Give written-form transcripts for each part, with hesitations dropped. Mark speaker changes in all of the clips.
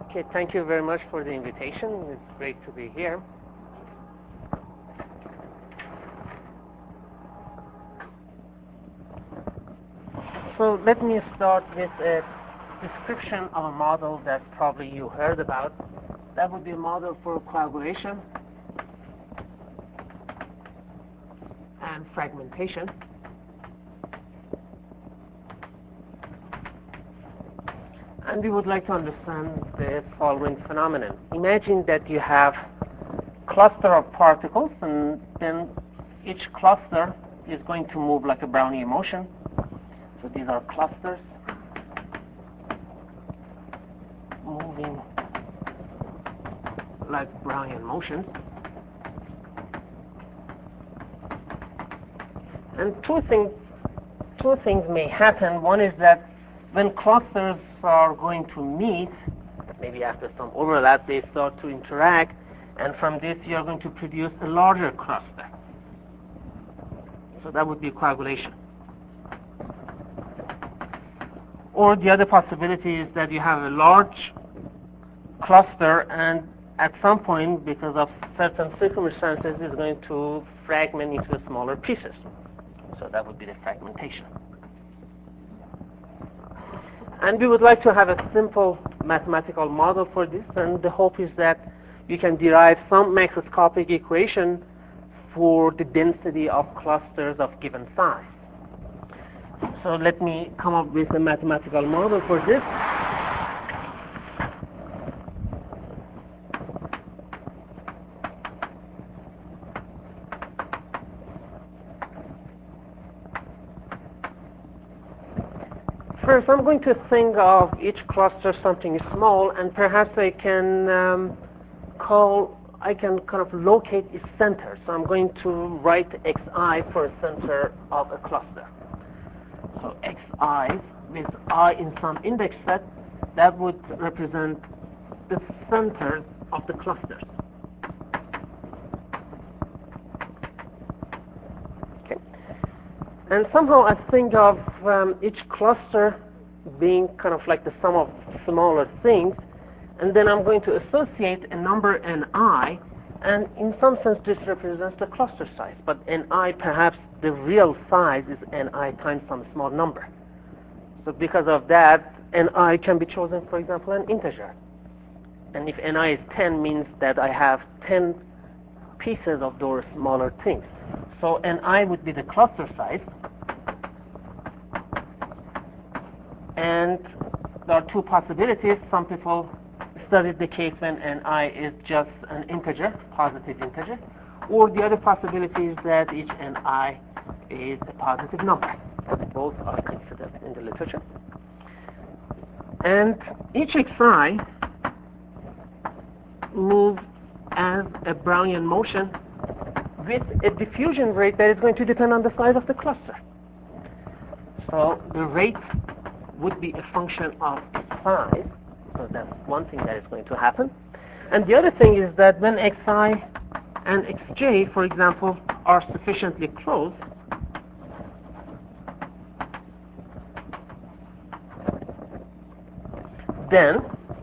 Speaker 1: Okay, thank you very much for the invitation. It's great to be here. So let me start with a description of a model that probably you heard about. That would be a model for coagulation and fragmentation. And we would like to understand the following phenomenon. Imagine that you have a cluster of particles, and then each cluster is going to move like a Brownian motion. So these are clusters moving like Brownian motions. And two things may happen. One is that when clusters are going to meet, maybe after some overlap, they start to interact, and from this you are going to produce a larger cluster. So that would be coagulation. Or the other possibility is that you have a large cluster, and at some point, because of certain circumstances, it's going to fragment into smaller pieces. So that would be the fragmentation. And we would like to have a simple mathematical model for this, and the hope is that you can derive some macroscopic equation for the density of clusters of given size. So let me come up with a mathematical model for this. First, I'm going to think of each cluster something small, and perhaps I can kind of locate its center. So I'm going to write xi for a center of a cluster. So xi with I in some index set, that would represent the center of the clusters. Okay. And somehow I think of each cluster being kind of like the sum of smaller things, and then I'm going to associate a number ni, and in some sense this represents the cluster size, but ni, perhaps the real size is ni times some small number. So because of that, ni can be chosen, for example, an integer. And if ni is 10, means that I have 10 pieces of those smaller things. So ni would be the cluster size. And there are two possibilities. Some people studied the case when ni is just an integer, positive integer. Or the other possibility is that each ni is a positive number. Both are considered in the literature. And each xi moves as a Brownian motion with a diffusion rate that is going to depend on the size of the cluster. So the rate would be a function of its size. So that's one thing that is going to happen. And the other thing is that when xi and xj, for example, are sufficiently close, then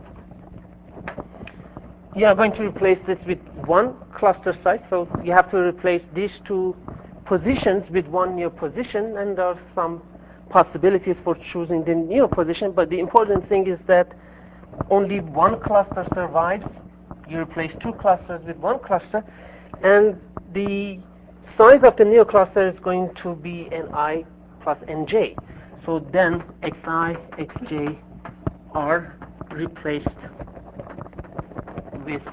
Speaker 1: you are going to replace this with one cluster size. So you have to replace these two positions with one new position, and there are some possibilities for choosing the new position, but the important thing is that only one cluster survives. You replace two clusters with one cluster, and the size of the new cluster is going to be ni plus nj. So then xi, xj are replaced with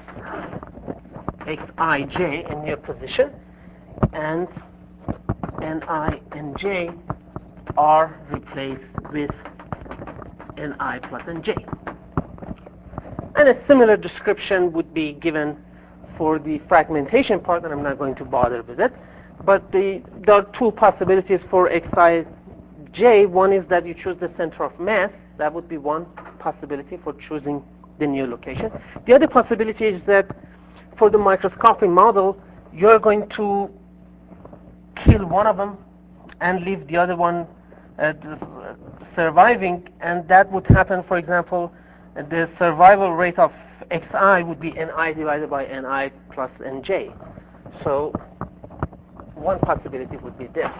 Speaker 1: xij, a new position, and ni and j are replaced with ni plus nj. And a similar description would be given for the fragmentation part, and I'm not going to bother with it. But there are two possibilities for xij. One is that you choose the center of mass. That would be one possibility for choosing the new location. The other possibility is that for the microscopic model, you're going to kill one of them and leave the other one surviving, and that would happen, for example, the survival rate of xi would be ni divided by ni plus nj. So one possibility would be this.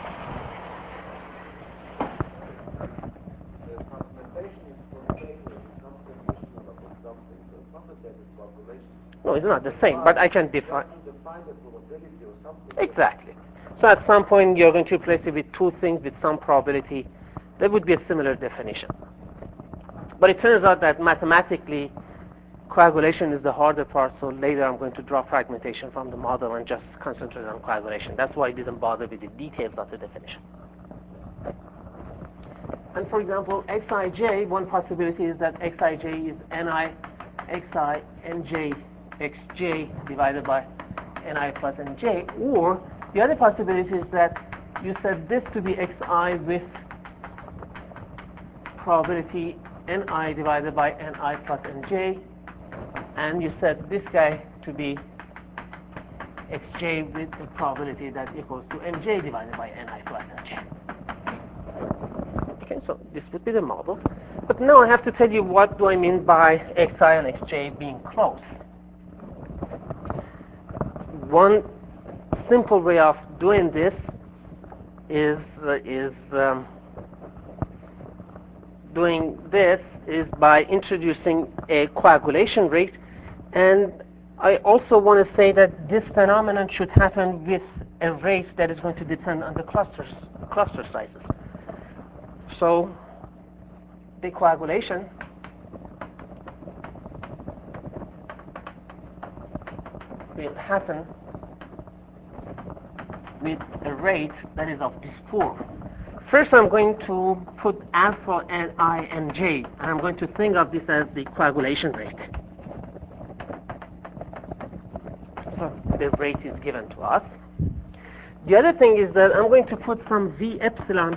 Speaker 1: No, it's not the same, but I can define. Exactly. So at some point you're going to replace it with two things with some probability. That would be a similar definition. But it turns out that mathematically coagulation is the harder part, so later I'm going to draw fragmentation from the model and just concentrate on coagulation. That's why I didn't bother with the details of the definition. And for example, xij, one possibility is that xij is ni xi nj xj divided by ni plus nj, or the other possibility is that you set this to be xi with probability ni divided by ni plus nj, and you set this guy to be xj with a probability that equals to nj divided by ni plus nj. Okay, so this would be the model. But now I have to tell you what do I mean by xi and xj being close. One simple way of doing this is by introducing a coagulation rate, and I also want to say that this phenomenon should happen with a rate that is going to depend on the cluster sizes. So the coagulation will happen with a rate that is of this form. First I'm going to put alpha and I and j, and I'm going to think of this as the coagulation rate. So the rate is given to us. The other thing is that I'm going to put some v epsilon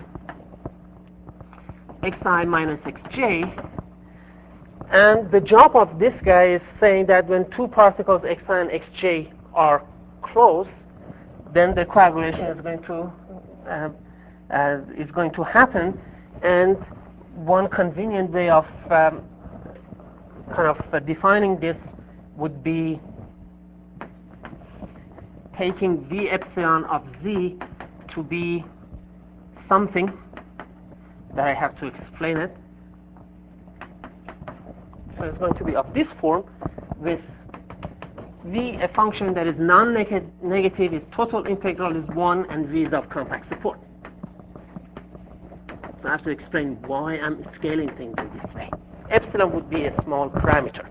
Speaker 1: xi minus xj, and the job of this guy is saying that when two particles xi and xj are close, then the coagulation is going to happen, and one convenient way of defining this would be taking v epsilon of z to be something that I have to explain it. So it's going to be of this form, with v a function that is non-negative, its total integral is 1, and v is of compact support. So I have to explain why I'm scaling things in this way. Epsilon would be a small parameter.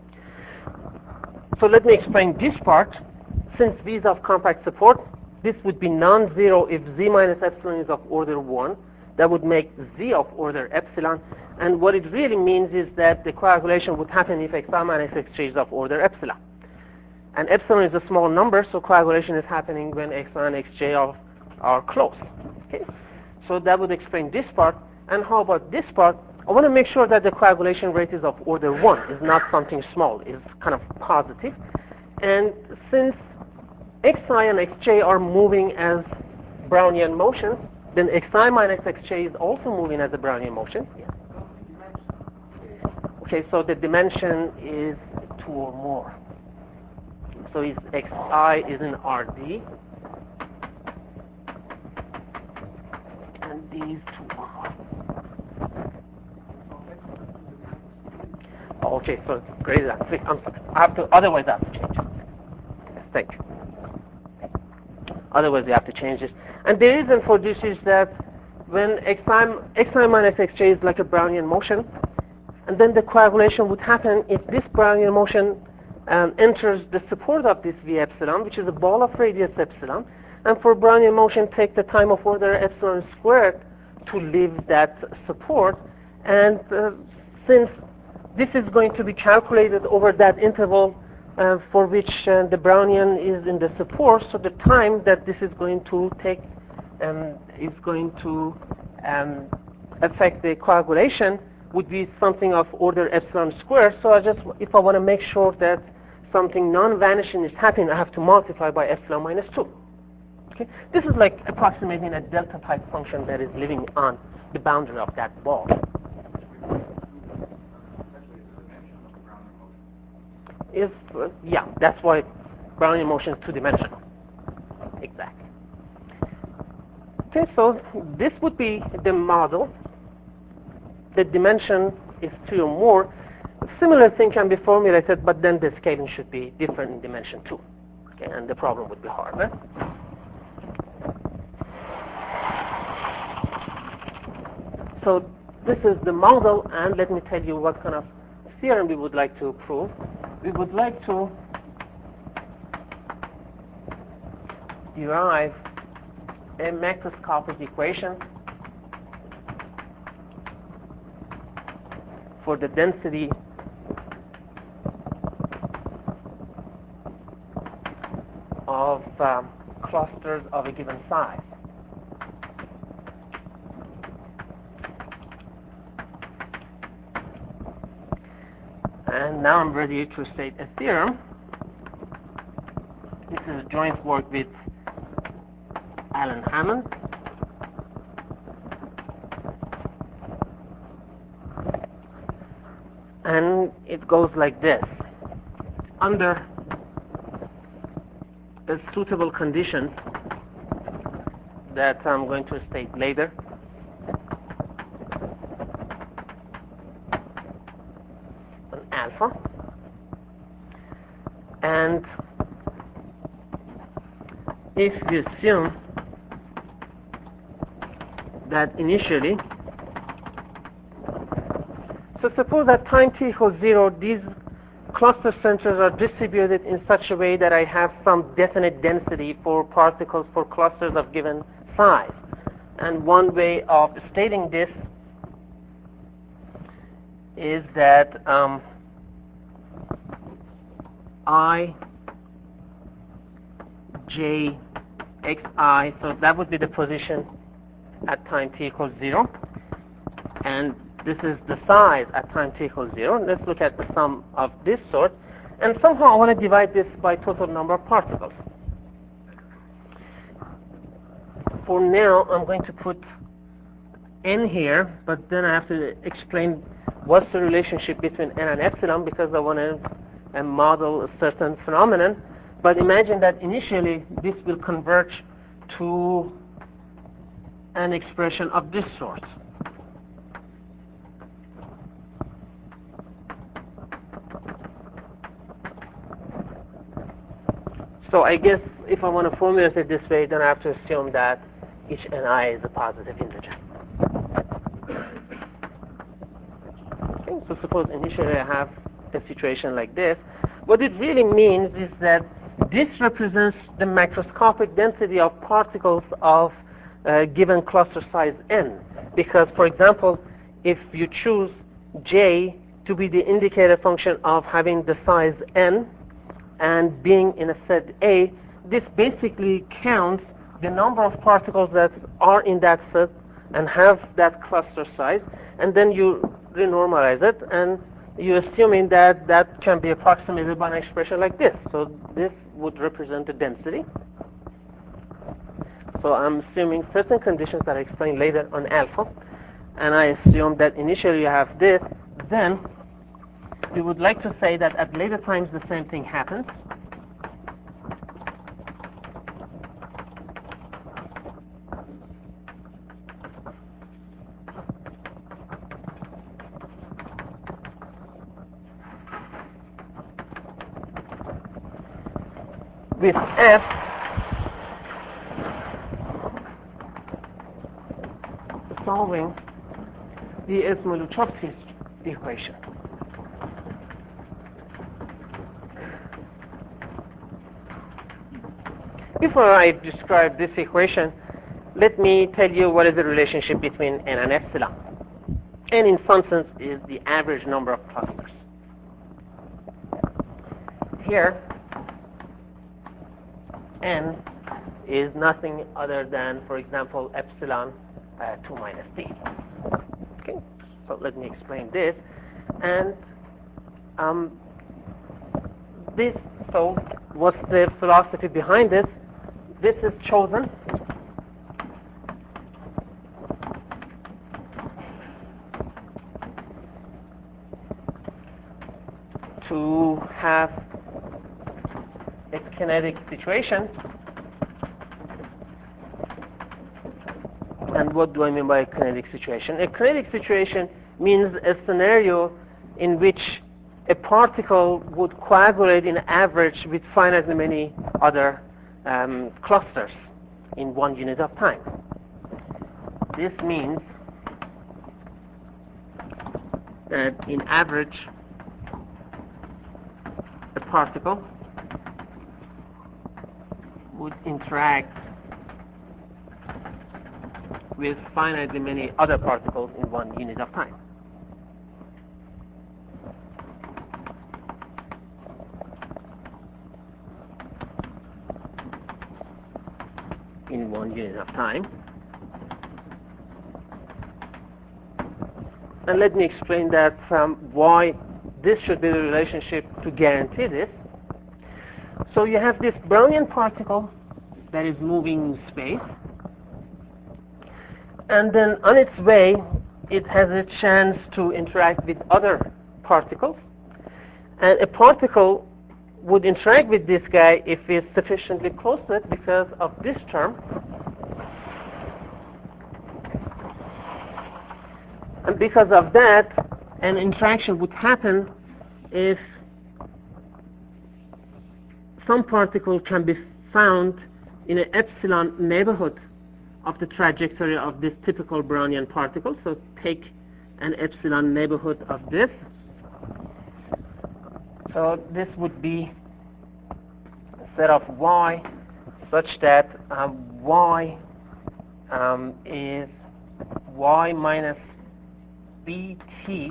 Speaker 1: So let me explain this part. Since v is of compact support, this would be non-zero if z minus epsilon is of order 1. That would make z of order epsilon. And what it really means is that the coagulation would happen if xi minus xj is of order epsilon. And epsilon is a small number, so coagulation is happening when xi and xj are close. Okay? So that would explain this part. And how about this part? I want to make sure that the coagulation rate is of order 1, is not something small, is kind of positive. And since xi and xj are moving as Brownian motions, then xi minus xj is also moving as a Brownian motion. Yeah. Okay, so the dimension is 2 or more. So if xi is in Rd, and these 2 or more. Okay, so it's greater than 6. I'm sorry. Otherwise I have to change it. Yes, thank you. Otherwise we have to change this. And the reason for this is that when xi minus xj is like a Brownian motion, and then the coagulation would happen if this Brownian motion enters the support of this v epsilon, which is a ball of radius epsilon, and for Brownian motion take the time of order epsilon squared to leave that support, and since this is going to be calculated over that interval for which the Brownian is in the support, so the time that this is going to take is going to affect the coagulation would be something of order epsilon squared. So if I want to make sure that something non-vanishing is happening, I have to multiply by epsilon minus 2. Okay? This is like approximating a delta type function that is living on the boundary of that ball. is, yeah, that's why Brownian motion is two-dimensional. Exactly. Okay, so this would be the model. The dimension is 2 or more. A similar thing can be formulated, but then the scaling should be different in dimension 2. Okay, and the problem would be harder. So this is the model, and let me tell you what kind of theorem we would like to prove. We would like to derive a macroscopic equation for the density of clusters of a given size. And now I'm ready to state a theorem. This is joint work with Alan Hammond. And it goes like this. Under the suitable conditions that I'm going to state later, on alpha, and if we assume that initially, so suppose at time t equals 0, these cluster centers are distributed in such a way that I have some definite density for particles for clusters of given size. And one way of stating this is that I, j, xi, so that would be the position at time t equals 0. And this is the size at time t equals 0. Let's look at the sum of this sort. And somehow I want to divide this by total number of particles. For now, I'm going to put n here, but then I have to explain what's the relationship between n and epsilon, because I want to model a certain phenomenon. But imagine that initially this will converge to an expression of this sort. So I guess if I want to formulate it this way, then I have to assume that each ni is a positive integer. Okay, so suppose initially I have a situation like this. What it really means is that this represents the macroscopic density of particles of a given cluster size n. Because, for example, if you choose j to be the indicator function of having the size n, and being in a set A, this basically counts the number of particles that are in that set and have that cluster size, and then you renormalize it, and you're assuming that that can be approximated by an expression like this. So this would represent the density. So I'm assuming certain conditions that I explain later on alpha, and I assume that initially you have this, then we would like to say that at later times the same thing happens. With F solving the Smoluchowski equation. Before I describe this equation, let me tell you what is the relationship between n and epsilon. N in some sense is the average number of clusters. Here, n is nothing other than, for example, epsilon 2 minus d. Okay, so let me explain this. And this, so what's the philosophy behind this? This is chosen to have a kinetic situation. And what do I mean by a kinetic situation? A kinetic situation means a scenario in which a particle would coagulate in average with finitely many other clusters in one unit of time. This means that in average a particle would interact with finitely many other particles in one unit of time. In one unit of time. And let me explain that why this should be the relationship to guarantee this. So you have this Brownian particle that is moving in space, and then on its way it has a chance to interact with other particles, and a particle would interact with this guy if it's sufficiently close to it because of this term. And because of that, an interaction would happen if some particle can be found in an epsilon neighborhood of the trajectory of this typical Brownian particle. So take an epsilon neighborhood of this. So this would be a set of y such that y is y minus bt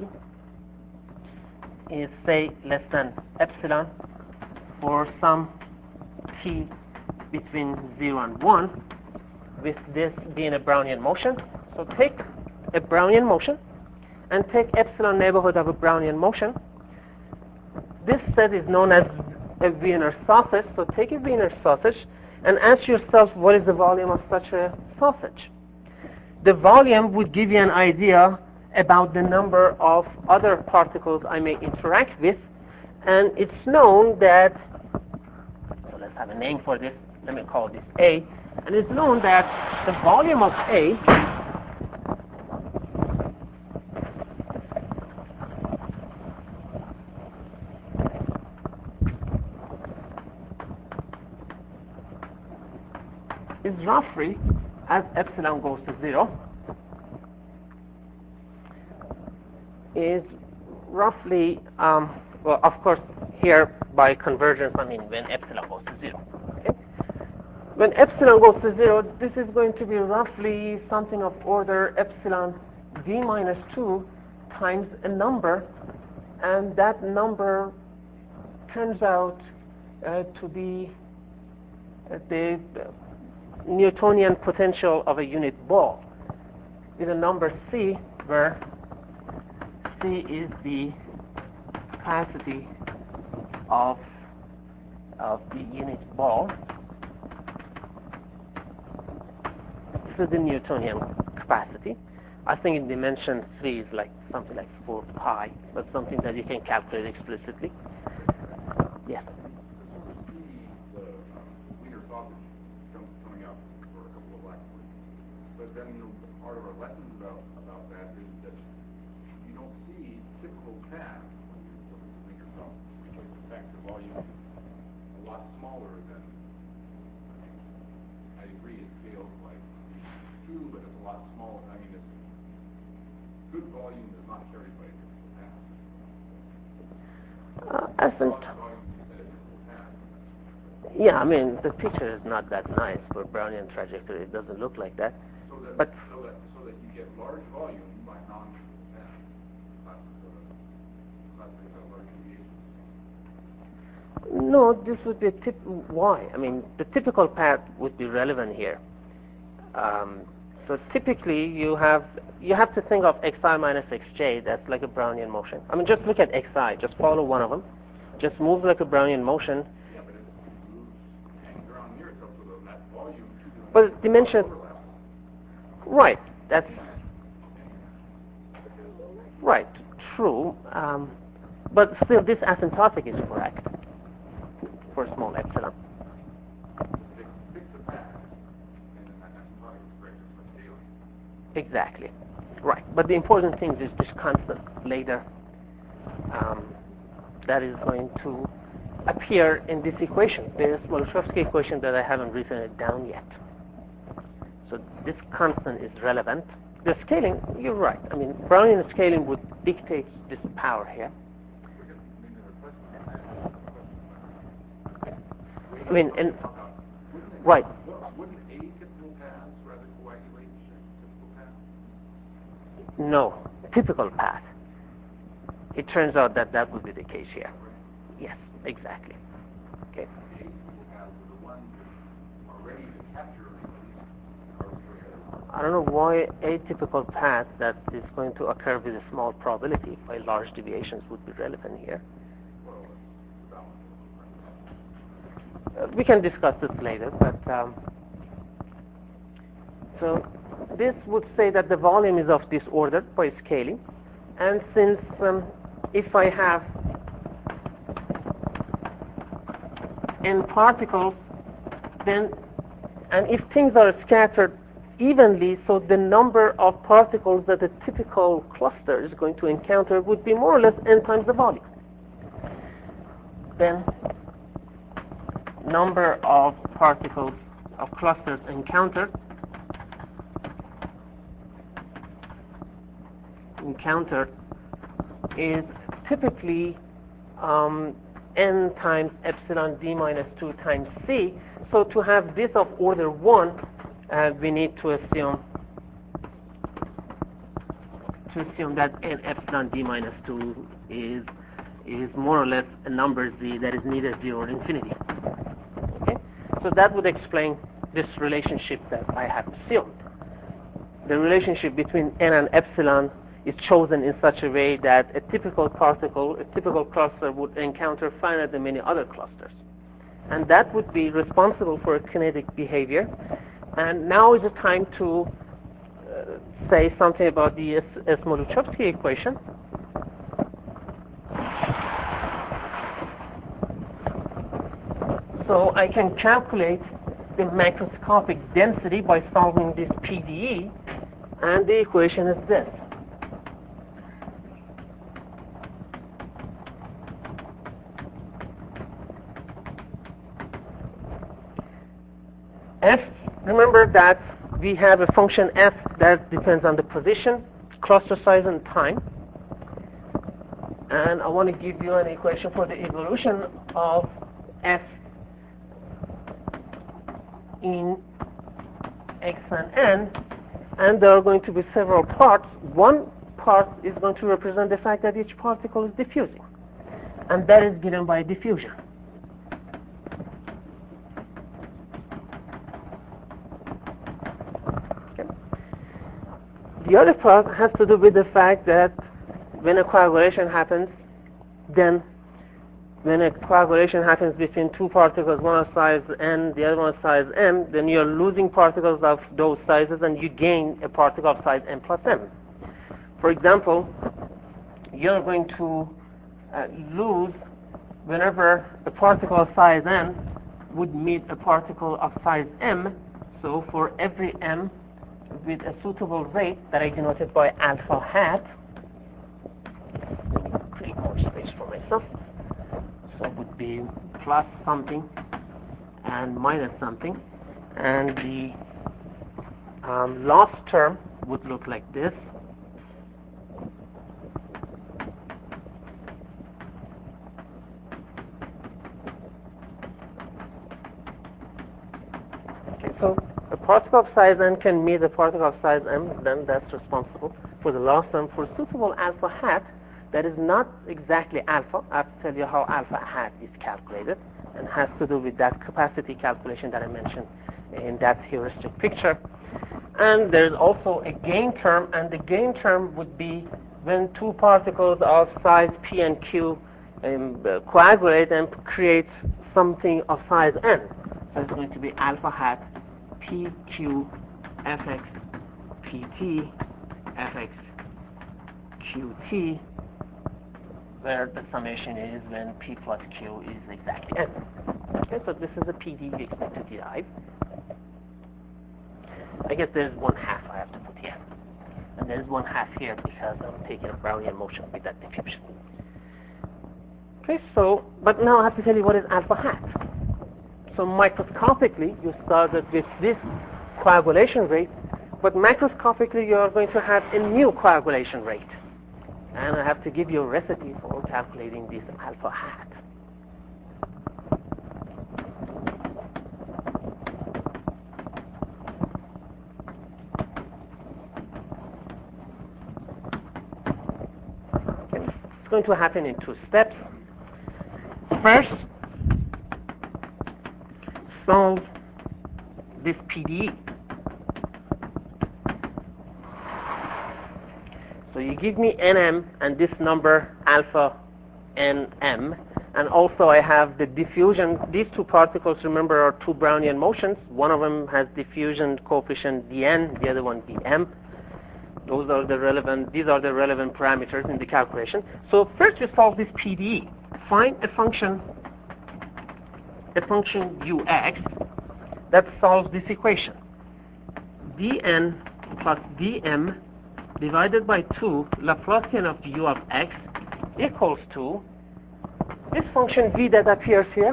Speaker 1: is, say, less than epsilon for some t between 0 and 1, with this being a Brownian motion. So take a Brownian motion and take epsilon neighborhood of a Brownian motion. This set is known as a Wiener sausage. So take a Wiener sausage and ask yourself, what is the volume of such a sausage? The volume would give you an idea about the number of other particles I may interact with, and it's known that, so let's have a name for this, let me call this A, and it's known that the volume of A is roughly, as epsilon goes to 0, is roughly, well, of course, here by convergence, I mean when epsilon goes to 0. Okay? When epsilon goes to 0, this is going to be roughly something of order epsilon d minus 2 times a number, and that number turns out to be the Newtonian potential of a unit ball, with a number c, where c is the capacity of the unit ball. This is the Newtonian capacity. I think in dimension 3 is like something like 4 pi, but something that you can calculate explicitly. Yes.
Speaker 2: The Wiener sausage coming out for a couple of black points. But then, part of our lessons about that is that you don't see typical paths when you look at the Wiener sausage, because in fact the volume is a lot smaller than, I agree, it scales like 2, but it's a lot smaller. I mean, it's good volume is not carried by a typical path.
Speaker 1: Yeah, I mean, the picture is not that nice for Brownian trajectory. It doesn't look like that.
Speaker 2: So that,
Speaker 1: but
Speaker 2: so that you get large volume by non-trivial paths, not large deviations.
Speaker 1: No, this would be why? I mean, the typical path would be relevant here. So typically, you have to think of xi minus xj. That's like a Brownian motion. I mean, just look at xi. Just follow one of them. Just move like a Brownian motion.
Speaker 2: Yeah, but it moves, hangs around near itself, so that volume.
Speaker 1: But dimension. Right. That's right. True. But still, this asymptotic is correct for small epsilon.
Speaker 2: They fix the path, and then that asymptotic is correct for scaling.
Speaker 1: Exactly. Right. But the important thing is this constant later that is going to appear in this equation, the Smoluchowski equation that I haven't written it down yet. So this constant is relevant. The scaling, you're right. I mean, Brownian scaling would dictate this power here. I mean, and right.
Speaker 2: Wouldn't atypical paths rather coagulate typical paths?
Speaker 1: No, typical path. It turns out that that would be the case here. Yes, exactly. Okay.
Speaker 2: The atypical paths are the ones that are ready to capture and release arbitrary.
Speaker 1: I don't know why atypical path that is going to occur with a small probability by large deviations would be relevant here.
Speaker 2: Well, it's balance.
Speaker 1: We can discuss this later, but so this would say that the volume is of this order by scaling, and since if I have n particles, then, and if things are scattered evenly, so the number of particles that a typical cluster is going to encounter would be more or less n times the volume. Then number of particles of clusters encountered is typically n times epsilon d minus 2 times c. So to have this of order 1, we need to assume that n epsilon d minus 2 is more or less a number z that is neither 0 or infinity. Okay? So that would explain this relationship that I have assumed. The relationship between n and epsilon is chosen in such a way that a typical particle, a typical cluster would encounter finitely many other clusters. And that would be responsible for a kinetic behavior. And now is the time to say something about the Smoluchowski equation. So I can calculate the macroscopic density by solving this PDE, and the equation is this. F, remember that we have a function f that depends on the position, cluster size, and time. And I want to give you an equation for the evolution of f in x and n, and there are going to be several parts. One part is going to represent the fact that each particle is diffusing, and that is given by diffusion. The other part has to do with the fact that when a coagulation happens, then when a coagulation happens between two particles, one of size n, the other one of size m, then you're losing particles of those sizes and you gain a particle of size n plus m. For example, you're going to lose whenever a particle of size n would meet a particle of size m. So for every m with a suitable rate that I denoted by alpha hat, let me create more space for myself. So it would be plus something and minus something, and the loss term would look like this. Okay, so a particle of size n can meet a particle of size m, then that's responsible for the loss term. For suitable alpha hat, that is not exactly alpha. I have to tell you how alpha hat is calculated, and has to do with that capacity calculation that I mentioned in that heuristic picture. And there's also a gain term, and the gain term would be when two particles of size p and q coagulate and create something of size n. So it's going to be alpha hat pq fx pt fx qt where the summation is when P plus Q is exactly N. Okay, so this is the PD we expect to derive. I guess there's 1/2 I have to put here. And there's 1/2 here because I'm taking a Brownian motion with that diffusion. Okay, so, but now I have to tell you what is alpha hat. So microscopically, you started with this coagulation rate, but macroscopically you are going to have a new coagulation rate. And I have to give you a recipe for calculating this alpha hat. Okay. It's going to happen in 2 steps. First, solve this PDE. So you give me Nm and this number alpha Nm, and also I have the diffusion. These 2 particles, remember, are 2 Brownian motions. One of them has diffusion coefficient dn, the other one dm. These are the relevant parameters in the calculation. So first you solve this PDE. Find a function ux that solves this equation. dn plus dm divided by 2 Laplacian of u of x equals to this function v that appears here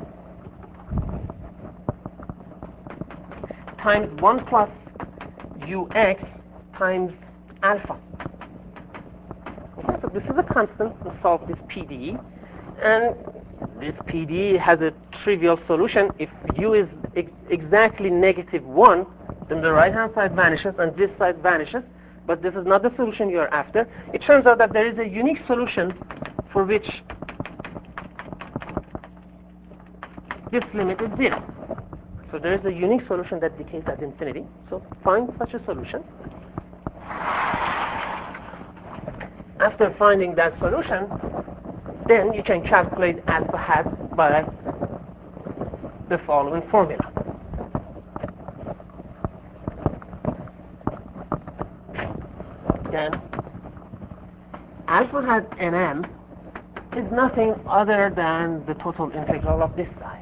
Speaker 1: times 1 plus ux times alpha. Okay, so this is a constant to solve this PDE, and this PDE has a trivial solution. If u is exactly -1, then the right hand side vanishes and this side vanishes. But this is not the solution you are after. It turns out that there is a unique solution for which this limit is 0. So there is a unique solution that decays at infinity. So find such a solution. After finding that solution, then you can calculate alpha hat by the following formula. Then alpha hat Nm is nothing other than the total integral of this side.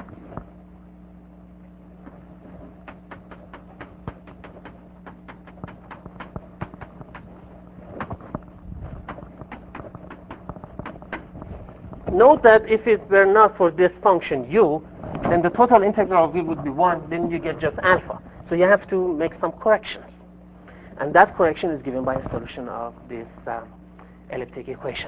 Speaker 1: Note that if it were not for this function u, then the total integral of v would be 1, then you get just alpha. So you have to make some corrections. And that correction is given by a solution of this elliptic equation.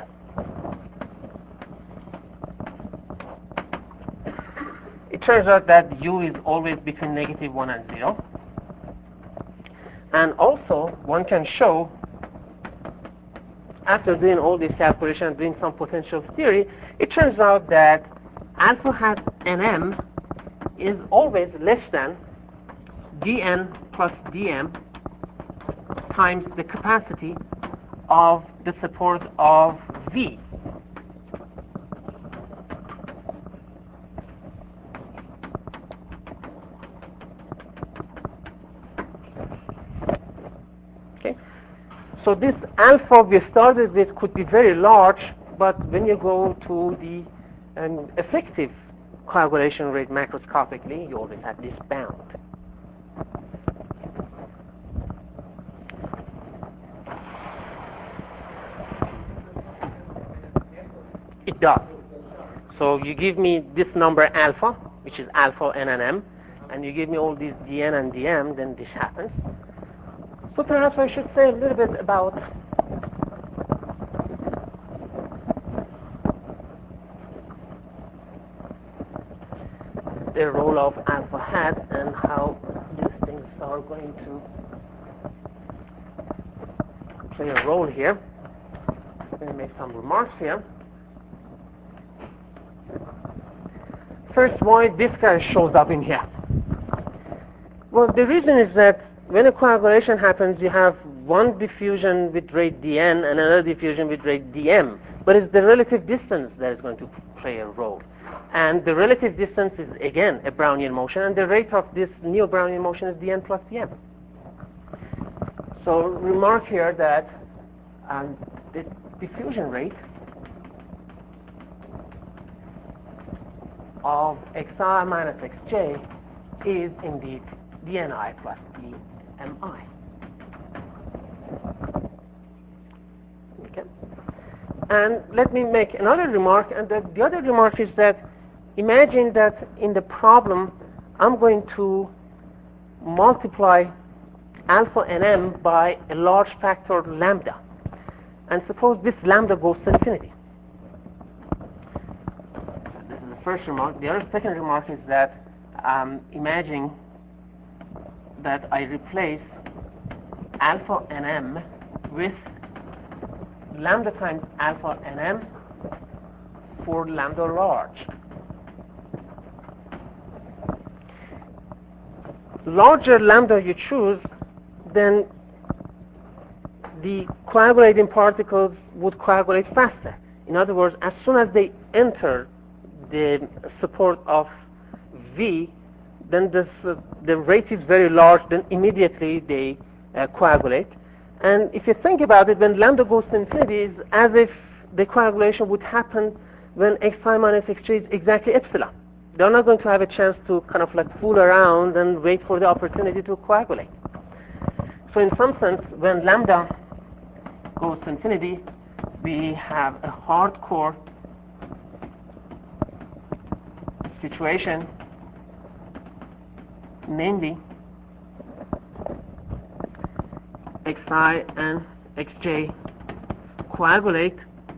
Speaker 1: It turns out that u is always between -1 and 0. And also, one can show, after doing all this calculation and doing some potential theory, it turns out that alpha hat Nm is always less than dn plus dm times the capacity of the support of V. Okay, so this alpha we started with could be very large, but when you go to the effective coagulation rate macroscopically, you always have this bound. It does. So you give me this number alpha, which is alpha Nm, and you give me all these dn and dm, then this happens. So perhaps I should say a little bit about the role of alpha hat and how these things are going to play a role here. I'm going to make some remarks here. First, why this guy shows up in here? Well, the reason is that when a coagulation happens, you have one diffusion with rate dn and another diffusion with rate dm. But it's the relative distance that is going to play a role. And the relative distance is, again, a Brownian motion, and the rate of this new Brownian motion is dn plus dm. So remark here that the diffusion rate of xi minus xj is indeed dni plus dmi. Okay. And let me make another remark, and the other remark is that imagine that in the problem I'm going to multiply alpha and m by a large factor lambda, and suppose this lambda goes to infinity. This is the first remark. The second remark is that imagine that I replace alpha and m with lambda times alpha and m for lambda large. Larger lambda you choose, then the coagulating particles would coagulate faster. In other words, as soon as they enter the support of V, then the rate is very large, then immediately they coagulate. And if you think about it, when lambda goes to infinity, it's as if the coagulation would happen when xi minus xj is exactly epsilon. They're not going to have a chance to kind of like fool around and wait for the opportunity to coagulate. So in some sense, when lambda goes to infinity, we have a hardcore situation, namely xi and xj coagulate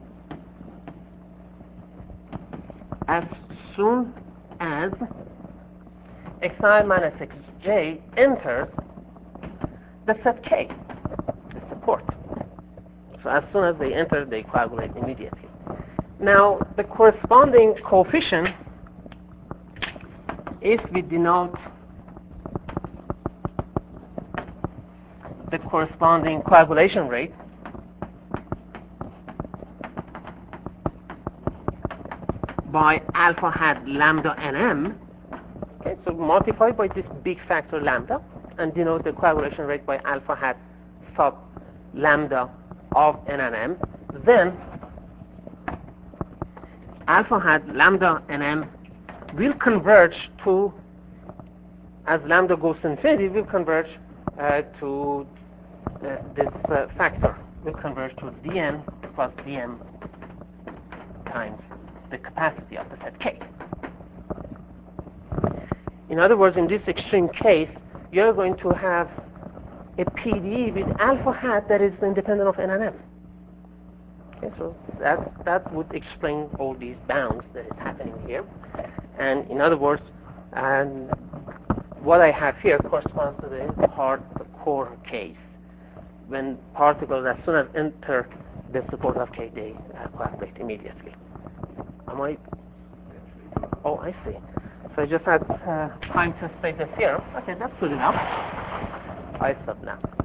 Speaker 1: as soon as xi minus xj enters the set K, the support. So as soon as they enter, they coagulate immediately. Now, the corresponding coefficient, if we denote the corresponding coagulation rate by alpha hat lambda and m, okay, so multiply by this big factor lambda and denote the coagulation rate by alpha hat sub lambda of n and m, then alpha hat lambda and m will converge to, as lambda goes to infinity, will converge to this factor, will converge to dn plus dm times the capacity of the set K. In other words, in this extreme case, you're going to have a PDE with alpha hat that is independent of n and m. Okay, so that would explain all these bounds that is happening here. And in other words, what I have here corresponds to the hardcore case, when particles, as soon as enter the support of K, they coagulate immediately. Am I? Oh, I see. So I just had time to state the theorem. Okay, that's good enough. I stop now.